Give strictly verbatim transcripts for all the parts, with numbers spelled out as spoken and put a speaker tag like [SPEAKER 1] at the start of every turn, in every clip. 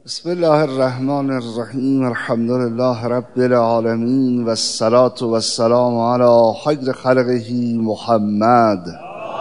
[SPEAKER 1] بسم الله الرحمن الرحیم. الحمد لله رب العالمین و الصلاة و السلام علی خیر خلقه محمد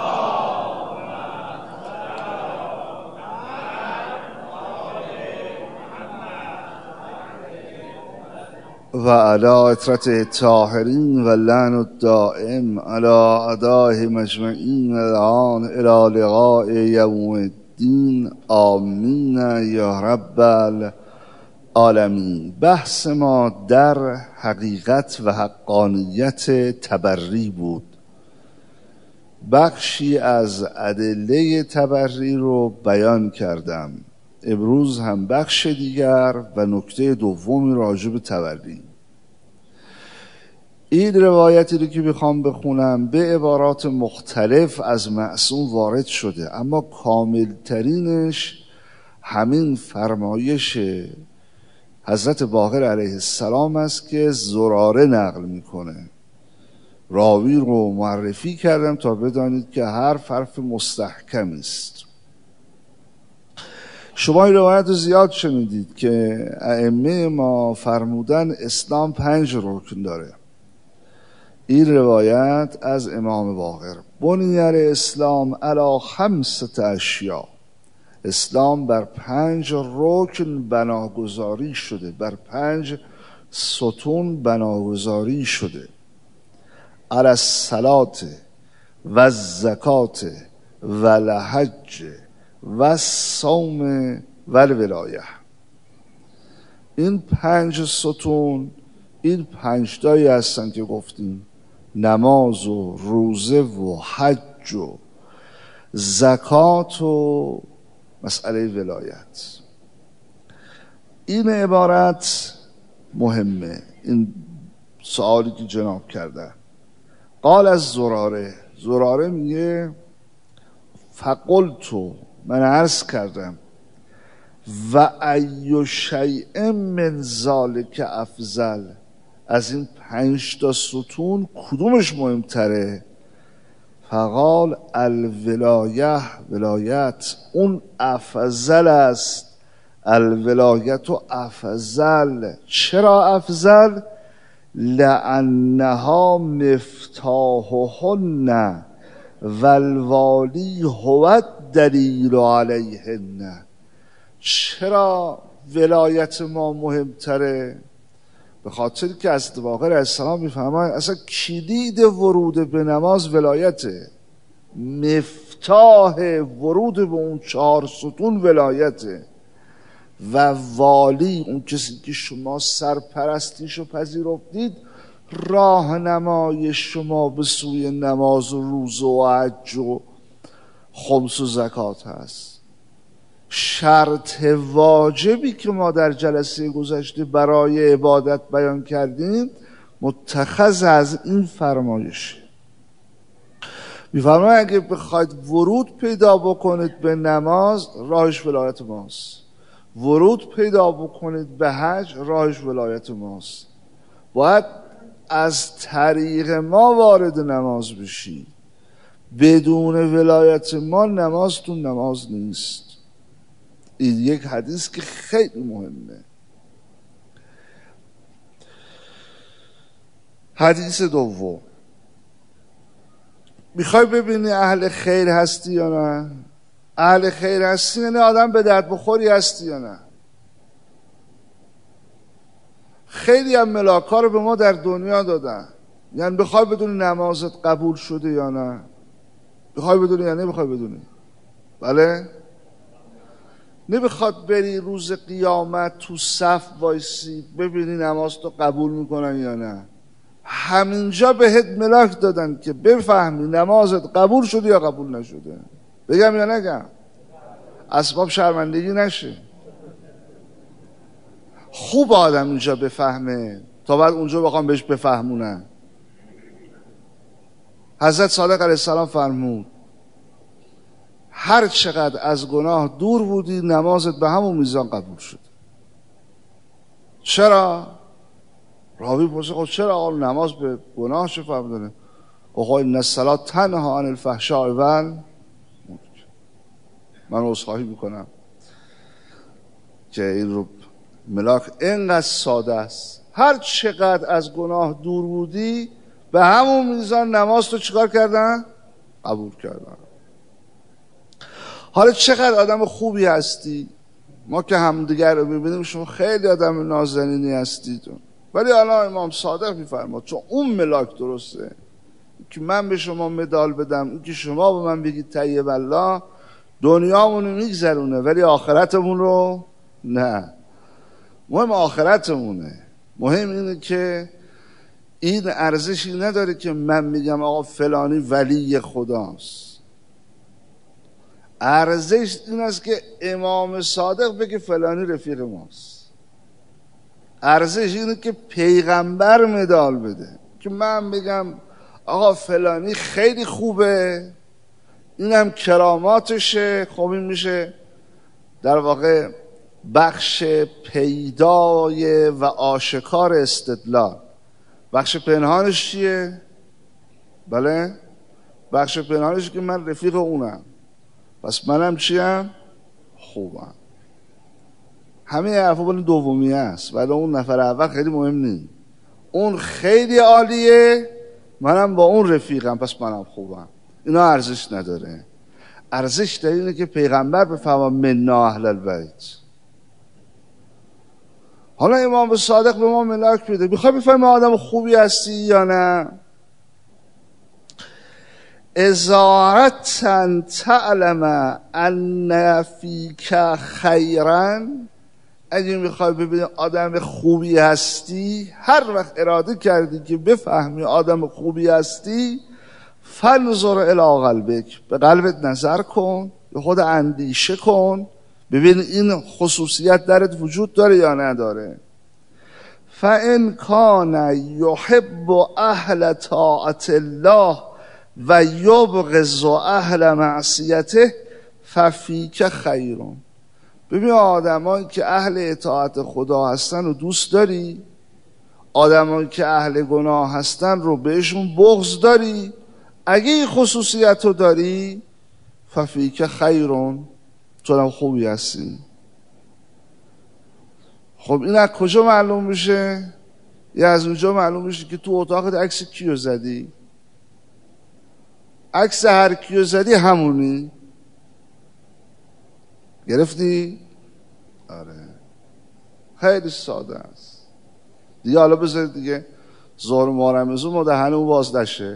[SPEAKER 1] و علی اطرت الطاهرین و لعن الدائم علی اعدائه مجمعین الان الی لقاء یوم الدین. آمین یا رب العالمین. بحث ما در حقیقت و حقانیت تبری بود. بخشی از ادله تبری رو بیان کردم. امروز هم بخش دیگر و نکته دومی راجع به تبری. این روایتی رو که میخوام بخونم به عبارات مختلف از معصوم وارد شده، اما کاملترینش همین فرمایش حضرت باقر علیه السلام است که زراره نقل میکنه. راوی رو معرفی کردم تا بدانید که حرف حرف مستحکمی است. شما این روایت رو زیاد شنیدید که ائمه ما فرمودن اسلام پنج رکن داره. این روایت از امام باقر: بنی الاسلام علی خمسة اشیاء. اسلام بر پنج رکن بناگذاری شده، بر پنج ستون بناگذاری شده: علی الصلاة و الزکات و الحج و الصوم و الولایه. این پنج ستون این پنج تایی هستن که گفتیم: نماز و روزه و حج و زکات و مسئله ولایت. این عبارت مهمه. این سوالی که جناب کرده. قال از زراره، زراره میگه فقلتو، من عرض کردم: و ای شیء من ذلک افضل، از این پنج تا ستون کدومش مهمتره؟ فقال الولایه، ولایت اون افضل است. الولایت و افضل. چرا افضل؟ لانها مفتاحهن والوالی هو الدلیل علیهن. چرا ولایت ما مهمتره؟ به خاطر که از باقر علیه السلام میفهمن اصلا کلید ورود به نماز ولایته، مفتاح ورود به اون چهار ستون ولایته. و والی، اون کسی که شما سرپرستیشو پذیرفتید، راهنمای شما به سوی نماز و روزه و حج و خمس و زکات هست. شرط واجبی که ما در جلسه گذشته برای عبادت بیان کردیم متخذ از این فرمایش. می‌فرماید اگه بخواید ورود پیدا بکنید به نماز، راهش ولایت ماست. ورود پیدا بکنید به حج، راهش ولایت ماست. باید از طریق ما وارد نماز بشی. بدون ولایت ما نمازتون نماز نیست. این یک حدیث که خیلی مهمه. حدیث دوم: میخوای ببینی اهل خیر هستی یا نه؟ اهل خیر هستی یعنی آدم به درد بخوری هستی یا نه؟ خیلی هم ملاکا رو به ما در دنیا دادن. یعنی بخوای بدونی نمازت قبول شده یا نه؟ بخوای بدونی یا نه بخوای بدونی؟ بله؟ نمیخواد بری روز قیامت تو صف وایسی ببینی نماز تو قبول میکنن یا نه. همینجا بهت ملاک دادن که بفهمی نمازت قبول شده یا قبول نشده. بگم یا نگم؟ اسباب شرمندگی نشه. خوب آدم اینجا بفهمه تا بعد اونجا بخوام بهش بفهمونن. حضرت صادق علیه السلام فرمود هر چقدر از گناه دور بودی نمازت به همون میزان قبول شد. چرا؟ راوی پرسید خب چرا آقا نماز به گناه چه فرق داره؟ آقا این الصلاة تنها عن الفحشاء و المنکر. من عذرخواهی میکنم که این رو ملاک اینقدر ساده است، هر چقدر از گناه دور بودی به همون میزان نماز تو چیکار کردن؟ قبول کردن. حالا چقدر آدم خوبی هستی، ما که همدیگر رو ببینیم شما خیلی آدم نازنینی هستید، ولی حالا امام صادق میفرماد چون اون ملاک درسته که من به شما مدال بدم، این که شما به من بگید طیب الله، دنیامونو میگذرونه ولی آخرتمون رو نه. مهم آخرتمونه، مهم اینه که این ارزشی نداره که من میگم آقا فلانی ولی خداست. ارزش این است که امام صادق بگه فلانی رفیق ماست. ارزش اینه که پیغمبر مدال بده، که من بگم آقا فلانی خیلی خوبه، اینم کراماتشه. خب این میشه در واقع بخش پیدای و آشکار استدلال. بخش پنهانش چیه؟ بله؟ بخش پنهانش که من رفیق اونم، پس منم چیم؟ خوبم. همه حرفا بالا دومیه است، ولی اون نفر اول خیلی مهم نیست. اون خیلی عالیه، منم با اون رفیقم، پس منم خوبم. اینا ارزش نداره. ارزش داره اینه که پیغمبر بفرما منا اهل البیت. حالا امام صادق به ما ملاک بده، میخوای بفهمی آدم خوبی هستی یا نه؟ ازارتن تعلم ان فیک خیرا، اگه میخوای ببینی آدم خوبی هستی، هر وقت اراده کردی که بفهمی آدم خوبی هستی، فنظر الی قلبک، به قلبت نظر کن، به خود اندیشه کن، ببین این خصوصیت درت وجود داره یا نداره. فان کان یحب اهل طاعت الله و یبغض اهل معصیته ففیک خیرون. ببین آدمایی که اهل اطاعت خدا هستن رو دوست داری، آدمایی که اهل گناه هستن رو بهشون بغض داری. اگه این خصوصیت رو داری ففیک خیرون، تو هم خوبی هستی. خب این از کجا معلوم میشه؟ یا از اونجا معلوم میشه که تو اتاقت عکس کیو زدی؟ عکس هر کیو زدی همونی. گرفتی؟ آره، خیلی ساده است دیگه. حالا بذارید دیگه ظهر محرمزون ما دهنمون باز نشه.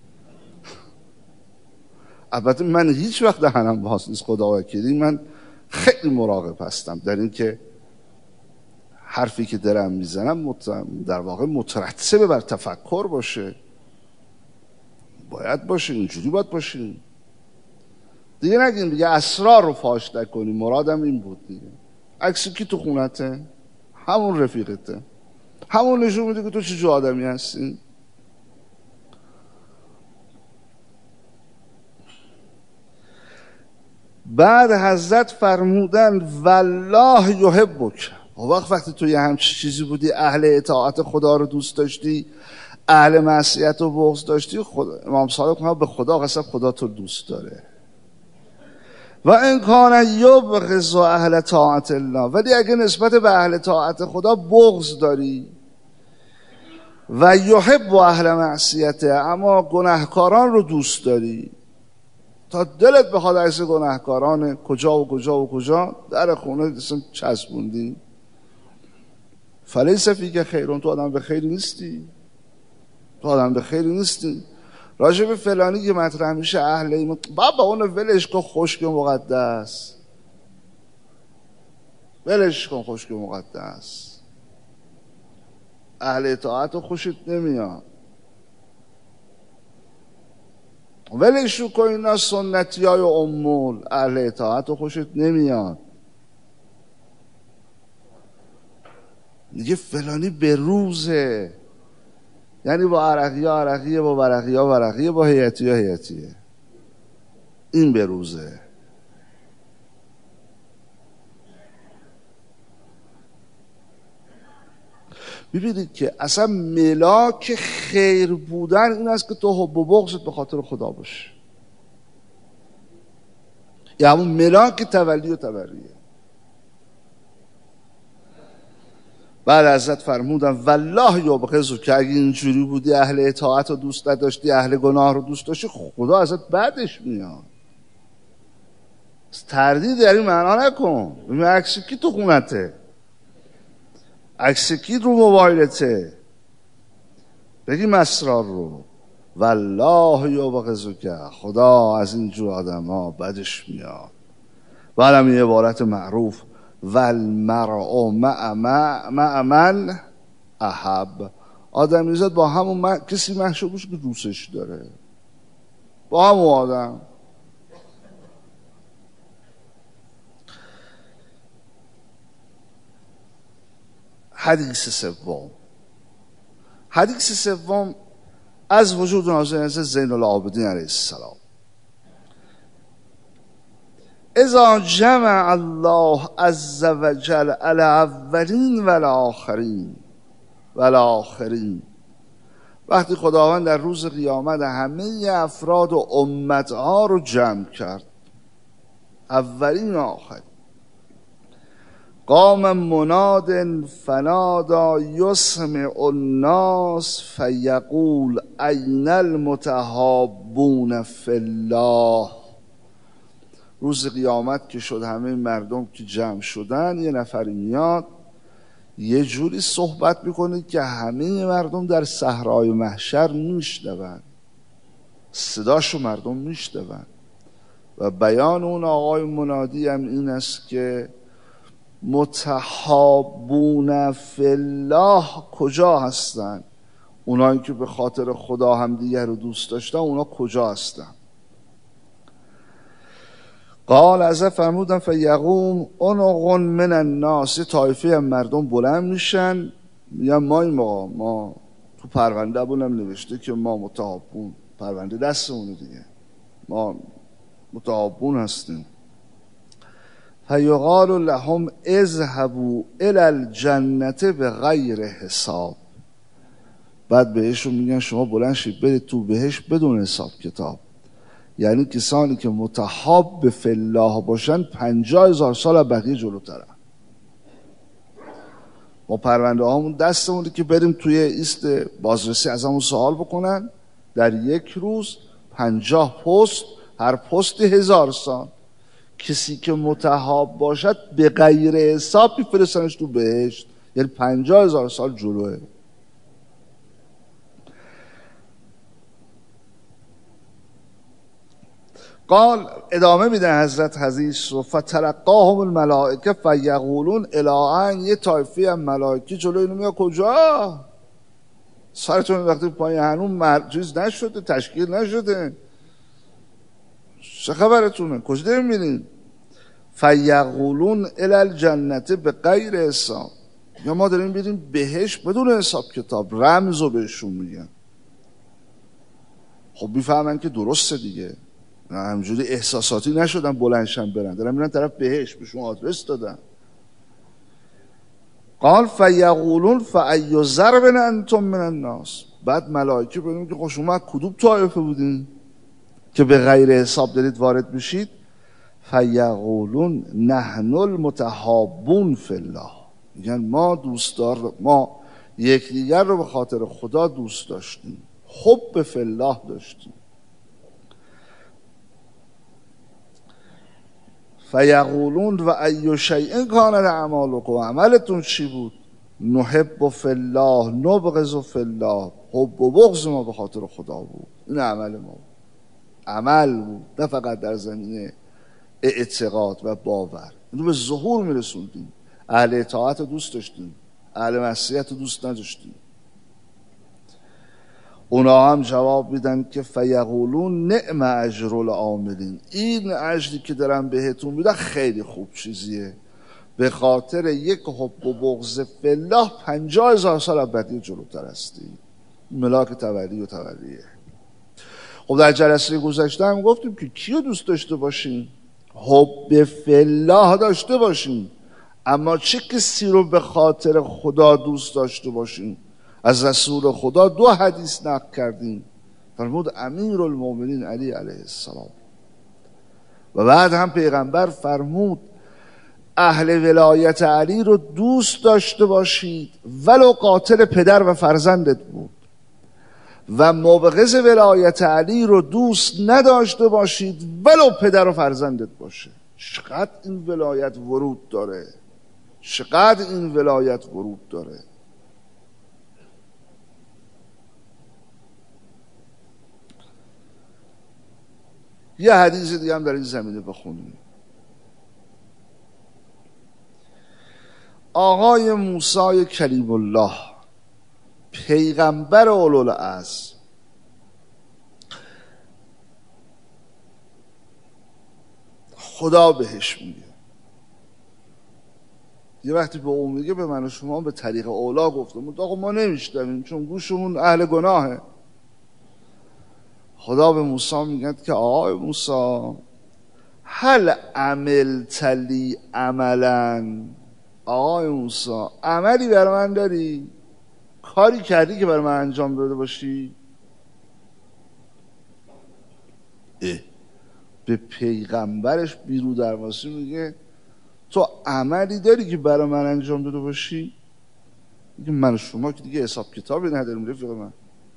[SPEAKER 1] البته من هیچ وقت دهنم باز نیست، خدا وکیلی. من خیلی مراقب هستم در این که حرفی که دارم میزنم در واقع مترتب بر تفکر باشه. باید باشه، اینجوری باید باشه دیگه. نگیم دیگه اسرار رو فاش نکنیم، مرادم این بود دیگه. عکسی کی تو خونته؟ همون رفیقته، همون نشون میده که تو چه جو آدمی هستی. بعد حضرت فرمودن والله یحبک. وقت وقتی تو یه همچی چیزی بودی، اهل اطاعت خدا رو دوست داشتی، اهل معصیت رو بغض داشتی، خدا امام صادق به خدا قسم خدا تو دوست داره. و این کان یبغض اهل طاعت الله، ولی اگه نسبت به اهل طاعت خدا بغض داری، و یحب اهل معصیته، اما گناهکاران رو دوست داری، تا دلت بخواد عکس گناهکاران کجا و کجا و کجا در خونه اسم چسبوندی، فلیس فیک خیرون، تو آدم به خیری نیستی. تو آدم به خیری نیستی. راجع به فلانی که مطرح میشه اهل ایمان، بابا اون ولش کن خشک مقدس، ولش کن خشک مقدس. اهل اطاعت خوشت نمیاد، ولش کن. اینا سنتی های امول، اهل اطاعت خوشت نمیاد. میگه فلانی به روزه، یعنی با عرقی ها عرقیه، با ورقی ها ورقیه، با هیئتی ها هیئتیه. این به روزه. ببینید که اصلا ملاک خیر بودن این است که تو حب و بغضت به خاطر خدا باشه. یا همون ملاک تولی و تبریه. بعد حضرت فرمودن والله یبغضک که اگه اینجوری بودی اهل اطاعت رو دوست نداشتی اهل گناه رو دوست داشتی خدا ازت بعدش میاد. تردید در این معنا نکن. ببین عکس کی تو خونته، عکس کی رو موبایلته، بگیم اسرار رو. والله یبغضک، خدا از اینجور آدم ها بدش میاد. بعدم یه عبارت معروف والمرء مع مع من احب، آدمی زاد با همون من... کسی محشور بشه که دوستش داره، با همون آدم. حدیث سوم، حدیث سوم از وجود نازل زین العابدین علیه السلام. اذا جمع الله عز وجل الاولین و الاخرین و الاخرین، وقتی خداوند در روز قیامت همه افراد و امتها رو جمع کرد، اولین و آخرین، قام مناد فنادا یسمع الناس فیقول این المتحابون فی الله. روز قیامت که شد همه مردم که جمع شدن، یه نفری میاد یه جوری صحبت میکنه که همه مردم در صحرای محشر میشنون، صداشو مردم میشنون. و بیان اون آقای منادی هم این است که متحابون فی الله کجا هستن؟ اونایی که به خاطر خدا هم دیگر رو دوست داشتن، اونا کجا هستن؟ قال از فرمودن فیقوم عنق من الناس، طایفه مردم بلند میشن میگن ما این ما ما تو پرونده بونم نوشته که ما متحابون، پرونده دستمونه دیگه، ما متحابون هستیم. فیقال لهم اذهبوا الی الجنه بغیر حساب، بعد بهشون میگن شما بلند شید برید تو بهش بدون حساب کتاب. یعنی کسانی که متحاب فی الله باشن پنجاه هزار سال از بقیه جلوترن. ما پرونده هامون دستمونه که بریم توی ایست بازرسی از همون سوال بکنن، در یک روز پنجاه پست، هر پستی هزار سال. کسی که متحاب باشد به غیر حساب میفرستنش تو بهشت، یعنی پنجاه هزار سال جلوه. قال ادامه میده حضرت حدیث رو فتلقاهم الملائکه فیقولون الهن، یه طایفه هم ملائکه جلوی اینو میاد کجا؟ سرتون وقتی پایین هنون مر... چیز نشده، تشکیل نشده، چه خبرتونه؟ کجا داریم میرین؟ فیقولون الی الجنه به غیر حساب، یا ما داریم بریم بهش بدون حساب کتاب. رمز رو بهشون میگن. خب بیفهمن که درسته دیگه، همجوری احساساتی نشدن بلندشن برن، دارن میرن طرف بهش، بهشون آدرس دادن. قال فیقولون فای ضرب انتم من الناس، بعد ملائکه بگن که خب شما کدوم طایفه بودین که به غیر حساب دارید وارد میشید؟ فیقولون نحن المتحابون فی الله، میگن ما دوستدار، ما یکدیگر رو به خاطر خدا دوست داشتیم، حب فی الله داشتیم. فیقولون و ای شیء کان اعمالکم، عملتون چی بود؟ نحب فی الله نبغض فی الله، حب و بغض ما به خاطر خدا بود، این عمل ما بود. عمل بود، نه فقط در زمینه اعتقاد و باور. اینو به ظهور میرسوندیم. اهل اطاعت دوست داشتیم، اهل معصیت دوست نداشتیم. اونا هم جواب میدن که فیقولون نعم اجر العاملین، این اجری که دارن بهتون میدن خیلی خوب چیزیه، به خاطر یک حب و بغض فی الله پنجاه هزار سال ابدی جلوتر هستی. ملاک تولی و تولیه. خب در جلسه گذشته هم گفتیم که کیو دوست داشته باشیم؟ حب فی الله داشته باشیم، اما چه کسی رو به خاطر خدا دوست داشته باشیم؟ از رسول خدا دو حدیث نقل کردیم. فرمود امیر المؤمنین علی علیه السلام، و بعد هم پیغمبر فرمود اهل ولایت علی رو دوست داشته باشید ولو قاتل پدر و فرزندت بود، و مبغض ولایت علی رو دوست نداشته باشید ولو پدر و فرزندت باشه. چقدر این ولایت ورود داره، چقدر این ولایت ورود داره. یه حدیث دیگه هم در این زمینه بخونیم. آقای موسی کلیم الله، پیغمبر اولوالعزم، خدا بهش میگه، یه وقتی به اون میگه به من و شما به طریق اولا گفتم، آقا ما نمیشتمیم چون گوشمون اهل گناهه. خدا به موسی میگه که آقای موسی هل عملت لی عملا، آقای موسی عملی برای من داری؟ کاری کردی که برای من انجام داده باشی؟ اه. به پیغمبرش بیرو درواسی میگه تو عملی داری که برای من انجام داده باشی؟ میگه من و شما که دیگه حساب کتابی نداریم رفیق من.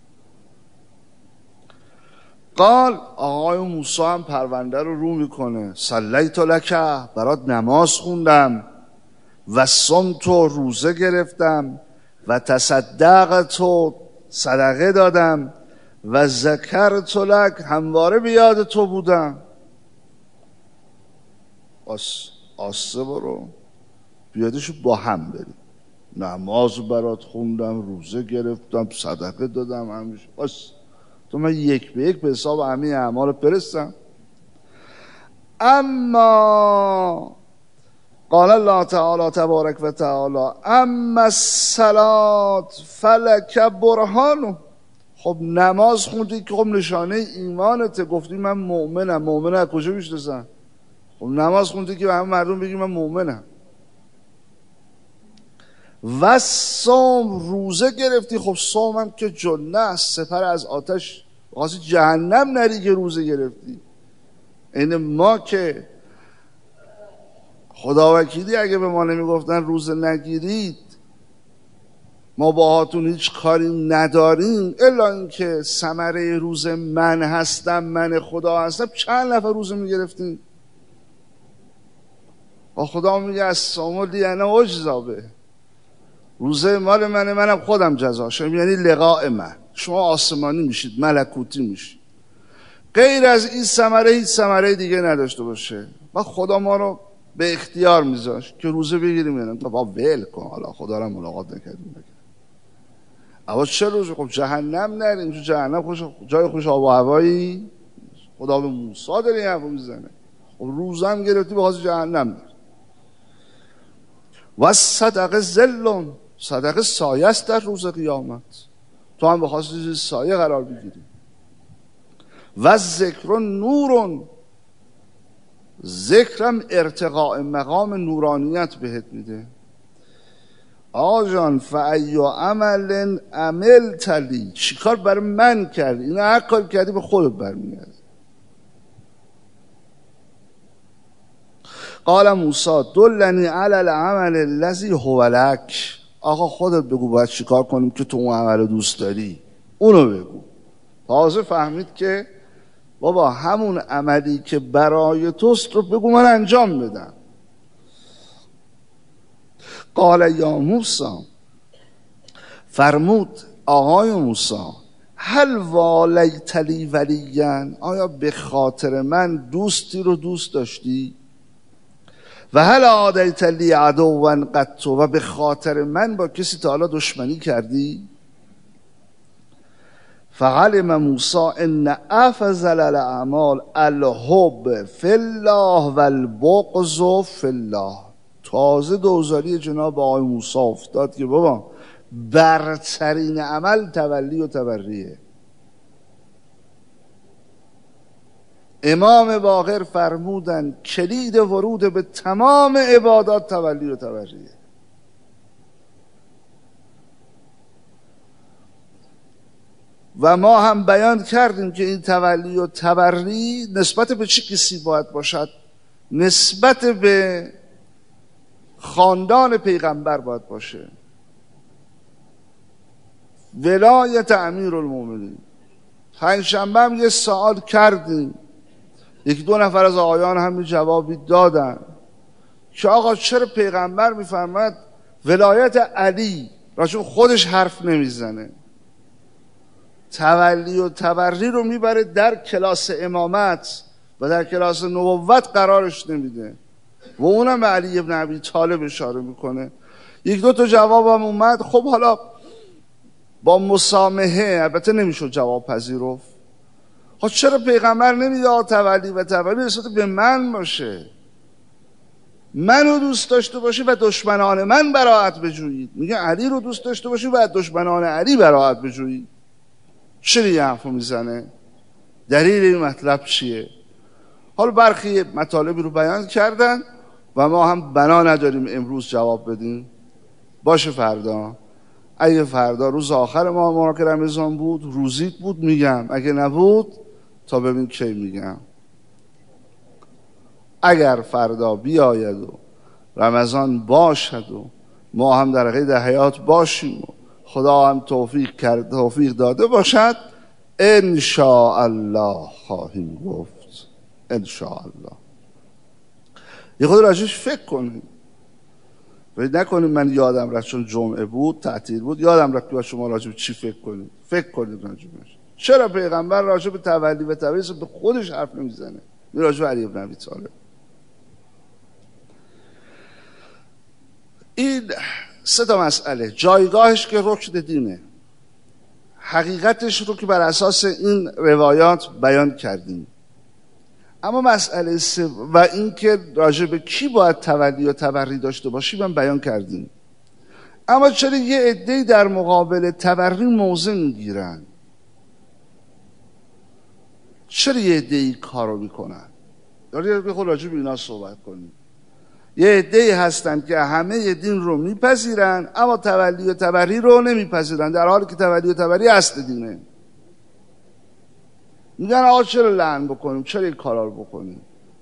[SPEAKER 1] قال، آقای موسی هم پرونده رو رو میکنه، صلیت لک، برات نماز خوندم، و صمت تو روزه گرفتم، و تصدق تو صدقه دادم، و ذکرت لک، همواره بیاد تو بودم. آس آسه برو بیادشو با هم بریم، نماز برات خوندم، روزه گرفتم، صدقه دادم، همیشه آس تو من یک به یک به حساب همین اعمال پرستم. اما قال الله تعالی تبارک و تعالی اما الصلاة فلک برهانو، خب نماز خوندی که خب نشانه ایمانته، گفتی من مؤمنم. مؤمن از کجا میشناسن؟ خب نماز خوندی که به همه مردم بگی من مؤمنم. و صوم، روزه گرفتی، خب صوم هم که جنه است، سپر از آتش، واسه جهنم نری که روزه گرفتی. این ما که خدا وکیلی اگه به ما نمیگفتن روزه نگیرید ما باهاتون هیچ کاری نداریم، الا اینکه ثمره روزه من هستم، من خدا هستم، چند نفر روزه میگرفتیم. با خدا میگه از صوم لی انا اجزا به، روزه مال منه، منم خودم جزاشم، یعنی لقاء من. شما آسمانی میشید، ملکوتی میشید. غیر از این ثمره هیچ ثمره دیگه نداشته باشه. و خدا ما رو به اختیار میذاشت که روزه بگیریم، یعنی با ول کن، حالا خدا رو ملاقات نکردیم بگیر. اما چه روزه؟ خب جهنم نریم، تو جهنم خوش جای خوش آب و هوایی، خدا به موسی داره این حرفو میزنه. خب روزه هم گرفتی به خاطر جهنم نر. و صدقه ذلون، صدقه سایه است در روز قیامت، تو هم به خاطر سایه قرار بگیری. و ذکر نورون، ذکرم ارتقاء مقام نورانیت بهت میده. آقا جان فأی عمل عملت لی، چی کار برای من کردی؟ این هر کار کردی به خودت برمیگرده. قال موسی دلنی علی العمل الذی هو لک، آقا خودت بگو باید چی کار کنیم که تو اون عمل دوست داری، اونو بگو. تازه فهمید که بابا همون عملی که برای توست رو بگو من انجام بدم. قال یا موسی، فرمود آقای موسی، هل والیت لی ولیا، آیا به خاطر من دوستی رو دوست داشتی؟ و هل عادیت لی عدوا قط، و به خاطر من با کسی تا حالا دشمنی کردی؟ فعلم موسی ان افضل الاعمال الحب فی الله و البغض فی الله. تازه دوزاری جناب آقای موسی افتاد که بابا برترین عمل تولی و تبریه. امام باقر فرمودن کلید ورود به تمام عبادات تولی و تبریه. و ما هم بیان کردیم که این تولی و تبری نسبت به چه کسی باید باشد؟ نسبت به خاندان پیغمبر باید باشه. ولایت امیرالمومنین. پنجشنبه هم یه سوال کردیم، یک دو نفر از آقایان هم جوابی دادن که آقا چرا پیغمبر میفرماید ولایت علی راجع خودش حرف نمیزنه، تولی و تبری رو میبره در کلاس امامت و در کلاس نبوت قرارش نمیده و اونم به علی ابن ابی طالب اشاره میکنه. یک دو تا جوابم اومد. خب حالا با مسامحه، البته نمیشد جواب پذیرفت. خب چرا پیغمبر نمیگه تولی و تبری نسبت به من باشه، منو دوست داشته باشی و دشمنان من براءت بجویید؟ میگه علی رو دوست داشته باشی و از دشمنان علی براءت بجویید. چرا این حرفو میزنه؟ دلیل این مطلب چیه؟ حالا برخی مطالبی رو بیان کردن و ما هم بنا نداریم امروز جواب بدیم. باشه فردا، اگه فردا روز آخر ما مبارک رمضان بود، روزیت بود میگم، اگه نبود تا ببین کی میگم. اگر فردا بیاید و رمضان باشد و ما هم در قید حیات باشیم و خدا هم توفیق کرد توفیق داده باشد، ان شاء الله خواهیم گفت. ان شاء الله. یه خود راجعش فکر کنید. فکر نکنید من یادم رفت چون جمعه بود، تعطیل بود، یادم رفت که شما راجع به چی فکر کنید. فکر کنید راجعش. چرا پیغمبر راجع به تولی و تبری به خودش حرف نمیزنه؟ می راجع به علی ابن ابی طالب. این سه تا مسئله، جایگاهش که رکن دینه، حقیقتش رو که بر اساس این روایات بیان کردیم. اما مسئله سه و این که راجع به کی باید تولی و تبری داشته باشی من بیان کردیم. اما چرا یه عده‌ای در مقابل تبری موضع میگیرن؟ چرا یه عده‌ای کارو میکنن؟ داری به خود راجع به اینا صحبت کنیم. یه عده‌ای هستن که همه دین رو میپذیرن اما تولی و تبری رو نمیپذیرن، در حالی که تولی و تبری اصل دینه. میگن آقا چرا لعن بکنیم، چرا این کارا رو بکنیم؟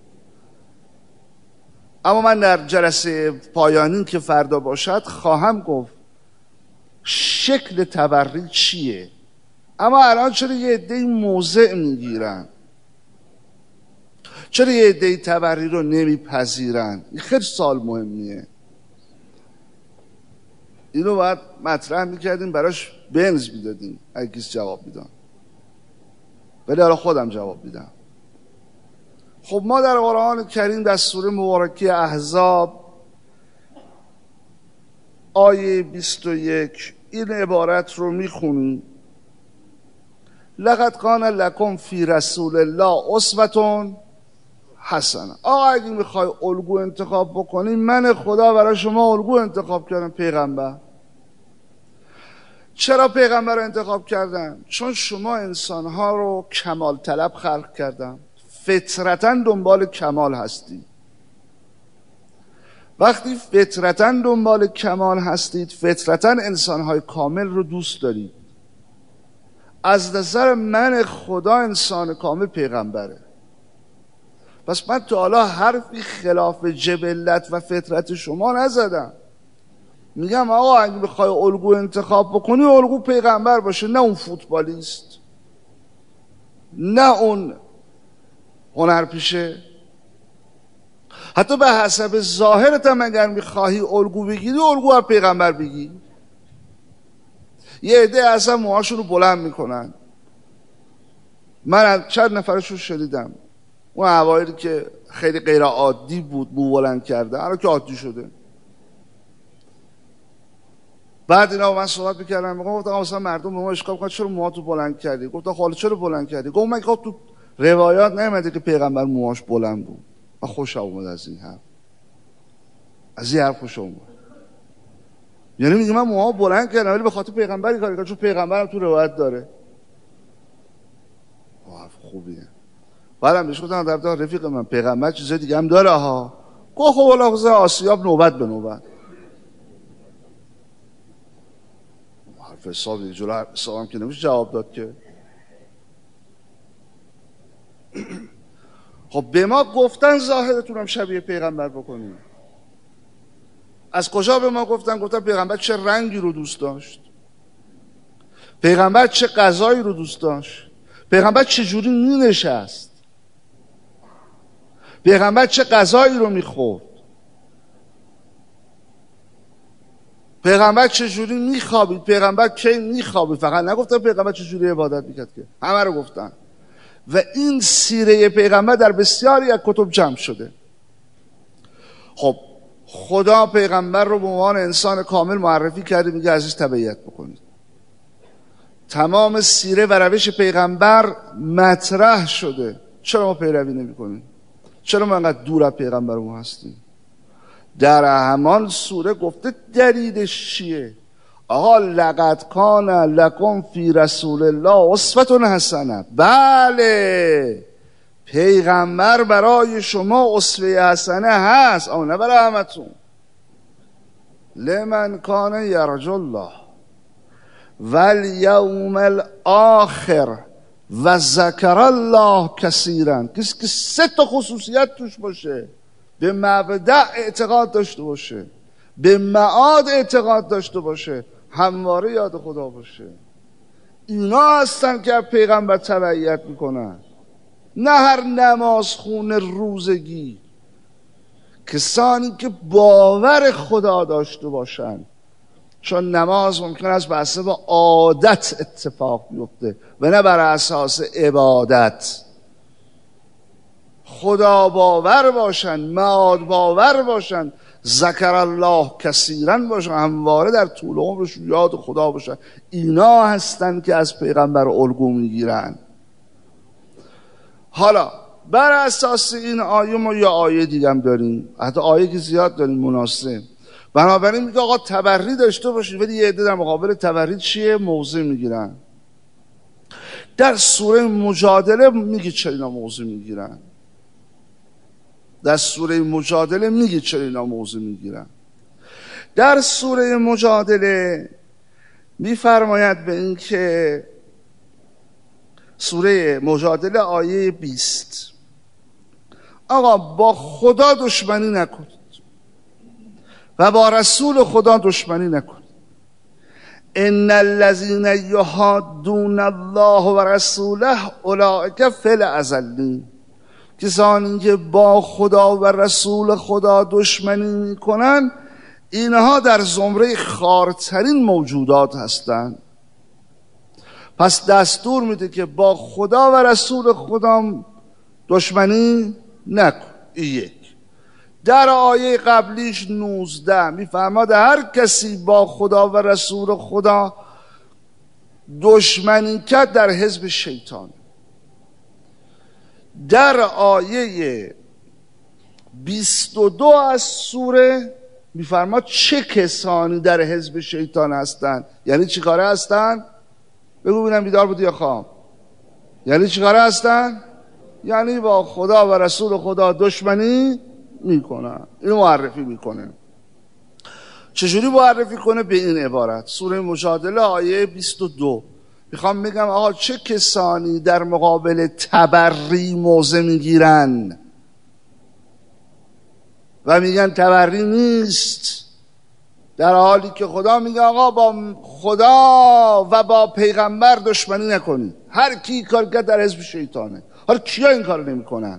[SPEAKER 1] اما من در جلسه پایانی که فردا باشد خواهم گفت شکل تبری چیه. اما الان چرا یه عده‌ای موضع میگیرن؟ چرا یه عده‌ای تبری رو نمیپذیرن؟ این خیلی سوال مهمیه. اینو باید مطرح میکردیم، براش بنز میدادیم اگه کسی جواب میدن، ولی حالا خودم جواب میدم. خب ما در قرآن کریم در سوره مبارکه احزاب آیه بیست و یک این عبارت رو میخونیم: لقد کان لکم فی رسول الله اسوة حسنه. آقا اگه میخوای الگو انتخاب بکنی، من خدا برای شما الگو انتخاب کردم، پیغمبر. چرا پیغمبر رو انتخاب کردم؟ چون شما انسانها رو کمال طلب خلق کردم، فطرتاً دنبال کمال هستید. وقتی فطرتاً دنبال کمال هستید، فطرتاً انسانهای کامل رو دوست دارید. از نظر من خدا انسان کامل پیغمبره. پس من تا حالا حرفی خلاف جبلت و فطرت شما نزدم. میگم آقا اگه بخوای الگو انتخاب بکنی، الگو پیغمبر باشه، نه اون فوتبالیست، نه اون هنرپیشه. حتی به حسب ظاهرت هم اگر میخواهی الگو بگیری، الگو از پیغمبر بگی. یه عده اصلا موهاشون رو بلند میکنن. من چند نفرشون شدیدم، اون اوایلی که خیلی غیر عادی بود مو بلند کرده، الان که عادی شده. بعد اینا با من صحبت میکردن، میگم گفتم مثلا مردم به ما اشکال میکنن چرا موهاتو بلند کردی؟ گفتم خاله چرا بلند کردی؟ گفتم من خب تو روایات نیامده که پیغمبر موهاش بلند بود. من خوشم اومد از این حرف. از این حرف خوشم اومد. یعنی میگه من موها بلند کردم ولی به خاطر پیغمبری کار کردم، چون پیغمبرم تو روایت داره. حرف خوبیه. بعدم بهش گفتم در رفیق من پیغمبر چیز دیگه هم داره ها. گفت خب والا خب آسیاب نوبت به نوبت. حرف حسابی جلو حسابم که نمیشه جواب داد که. خب به ما گفتن ظاهرتون هم شبیه پیغمبر بکنیم. از کجا به ما گفتن؟ گفتن پیغمبر چه رنگی رو دوست داشت، پیغمبر چه غذایی رو دوست داشت، پیغمبر چه جوری می نشست، پیغمبر چه غذایی رو می خورد، پیغمبر چه جوری می خوابید، پیغمبر کی می خوابید. فقط نگفتن پیغمبر چه جوری عبادت میکرد که همه رو گفتن. و این سیره پیغمبر در بسیاری از کتب جمع شده. خب خدا پیغمبر رو به عنوان انسان کامل معرفی کرده، میگه ازش تبعیت بکنید. تمام سیره و روش پیغمبر مطرح شده. چرا ما پیروی نمی کنیم؟ چرا ما انقدر دور از پیغمبر ما هستیم؟ در همان سوره گفته دلیلش چیه؟ آقا لقد کان لکم فی رسول الله اسوة حسنه. بله پیغمبر برای شما اسوه حسنه هست، اما نه برای همتون. لمن کان یرجو الله والیوم الاخر و ذکر الله کثیرا. کسی که سه تا خصوصیت توش باشه، به مبدأ اعتقاد داشته باشه، به معاد اعتقاد داشته باشه، همواره یاد خدا باشه، اینا هستن که پیغمبر تبعیت میکنن، نه هر نمازخون روزگی. کسانی که باور خدا داشته باشن، چون نماز ممکن است بر اساس عادت اتفاق بیفته و نه بر اساس عبادت. خدا باور باشن، معاد باور باشن، ذکر الله کثیرا باشن، همواره در طول عمرش یاد خدا باشن. اینا هستن که از پیغمبر الگو میگیرن. حالا بر اساس این آیه ما یا آیه دیگه هم داریم، حتی آیه که زیاد داریم مناسب. بنابراین میگه آقا تبری داشته باشید، ولی یه عده در مقابل تبری چیه؟ موضع میگیرن. در سوره مجادله میگه چرا اینا موضع میگیرن. در سوره مجادله میگه چرا اینا موضع میگیرن. در سوره مجادله میفرماید به این که سوره مجادله آیه بیست، آقا با خدا دشمنی نکنید و با رسول خدا دشمنی نکنید. ان الذين يحادون الله و رسوله اولئک فی الاذلین. کسانی که با خدا و رسول خدا دشمنی میکنن، اینها در زمره خارترین موجودات هستند. پس دستور میده که با خدا و رسول خدا دشمنی نکن. یک. در آیه قبلیش نوزده میفرماد هر کسی با خدا و رسول خدا دشمنی کرد در حزب شیطان. در آیه بیست و دو از سوره میفرماد چه کسانی در حزب شیطان هستند. یعنی چی کاره هستند؟ بگو ببینم بیدار بودی یا خواب. یعنی چی کاره هستند؟ یعنی با خدا و رسول خدا دشمنی میکنن. اینو معرفی میکنه. چجوری معرفی کنه؟ به این عبارت. سوره مجادله آیه بیست و دو میخوام بگم آقا چه کسانی در مقابل تبری موضع میگیرن و میگن تبری نیست، در حالی که خدا میگه آقا با خدا و با پیغمبر دشمنی نکنید. هر کی کار کرد در حزب شیطانه. حالا کیا این کار نمی کنن؟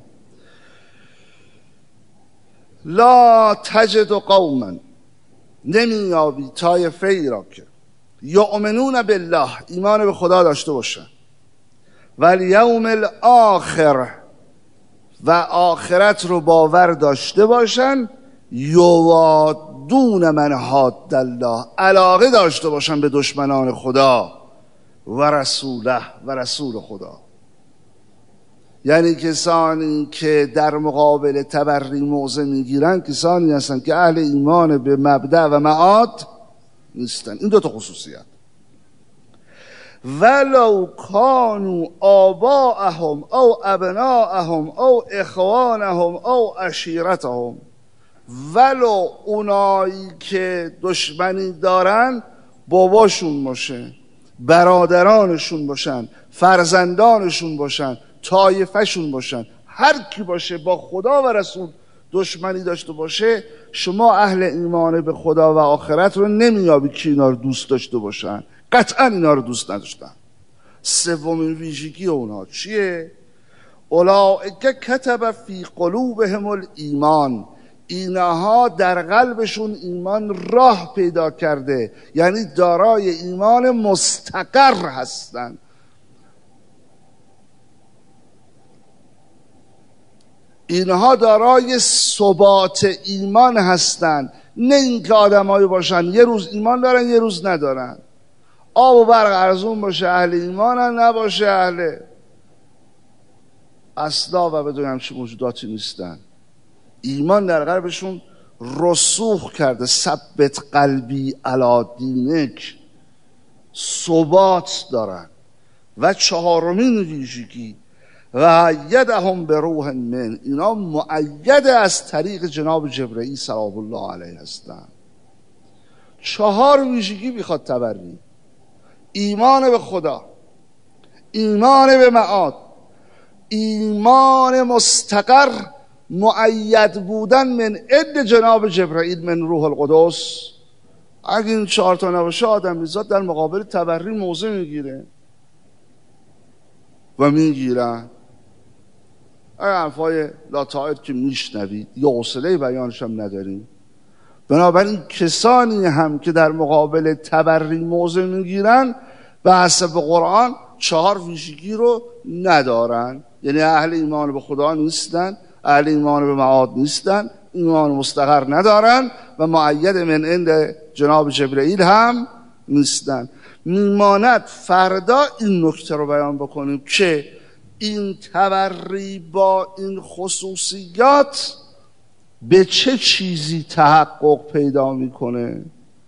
[SPEAKER 1] لا تجد قوما، نمیابی طایفه ای را که یؤمنون بالله، ایمان به خدا داشته باشن، و الیوم الاخر، و آخرت رو باور داشته باشن، یوادون من حاد الله، علاقه داشته باشن به دشمنان خدا و رسوله و رسول خدا. یعنی کسانی که در مقابل تبری موضع میگیرن کسانی هستن که اهل ایمان به مبدأ و معاد نیستن. این دو تا خصوصیت. ولو کانوا آباءهم او ابناءهم او اخوانهم او عشیرتهم، ولو اونایی که دشمنی دارن باباشون باشه، برادرانشون باشن، فرزندانشون باشن، طایفه‌شون باشن، هر کی باشه با خدا و رسول دشمنی داشته باشه، شما اهل ایمان به خدا و آخرت رو نمیابی که اینا رو دوست داشته باشن. قطعا اینا رو دوست نداشتن. سومین ویژگی اونا چیه؟ اولئک کتب فی قلوبهم الایمان، اینها در قلبشون ایمان راه پیدا کرده، یعنی دارای ایمان مستقر هستند. اینها دارای ثبات ایمان هستند، نه اینکه آدمایی باشن یه روز ایمان دارن یه روز ندارن، آب و برق ارزون باشه اهل ایمانن، نباشه اهل اصلا و بدون همچین موجوداتی نیستن. ایمان در قلبشون رسوخ کرده. ثبت قلبی علی دینک، ثبات دارن. و چهارمین ویژگی و ایدهم به روح من، اینا مؤید از طریق جناب جبرئیل سلام الله علیه هستن. چهار ویژگی میخواد تبری: ایمان به خدا، ایمان به معاد، ایمان مستقر، مؤید بودن من عند جناب جبرئیل من روح القدس. اگه این چهار تا نباشه آدم بیزاد در مقابل تبری موضع میگیره و میگیرن. این حرفای لاتائر که میشنوید یا حوصله بیانش هم نداریم. بنابراین کسانی هم که در مقابل تبری موضع میگیرن به حسب قرآن چهار ویژگی رو ندارن، یعنی اهل ایمان به خدا نیستن، اهل ایمان به معاد نیستن، ایمان مستقر ندارن و مؤید من عند جناب جبرئیل هم نیستن. میماند فردا این نکته رو بیان بکنیم که این تبری با این خصوصیات به چه چیزی تحقق پیدا میکنه.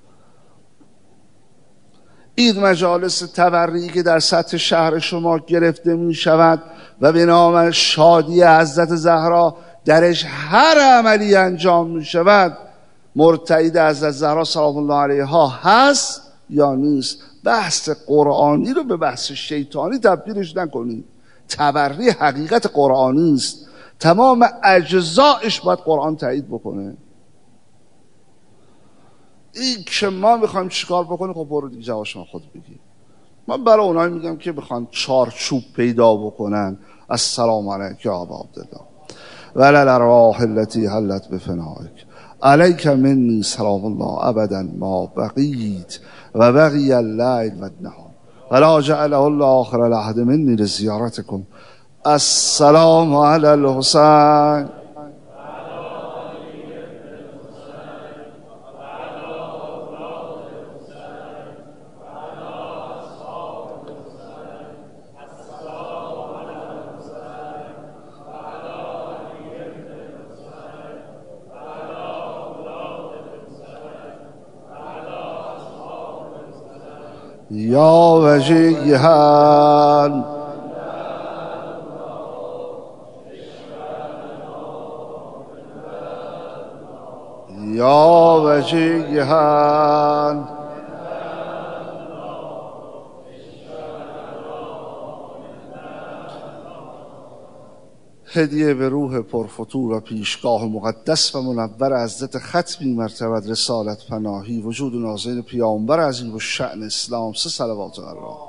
[SPEAKER 1] این مجالس تبری که در سطح شهر شما گرفته می شود و به نام شادی حضرت زهرا درش هر عملی انجام می شود، مرتعید حضرت زهرا سلام الله علیها هست یا نیست. بحث قرآنی رو به بحث شیطانی تبدیلش نکنید. تبری حقیقت قرآنی است، تمام اجزایش باید قرآن تایید بکنه. این که ما میخوایم چیکار بکنیم، خب برو دیگه جواب شما خود بگی. من برای اونایی میگم که بخوان چارچوب پیدا بکنن. السلام علیک یا ابا عبدالله و الارواح التي حلت بفنائک، علیک منی سلام الله ابدا ما بقیت و بقی اللیل و النهار ولا جعله الله آخر العهد منی لزیارتکم. السلام علی الحسین. یا وجیهان یا وجیهان هدیه به روح پرفتور و پیشگاه مقدس و منور حضرت ختمی مرتبت رسالت پناهی وجود نازل پیامبر عظیم و شأن اسلام. سه صلوات الله.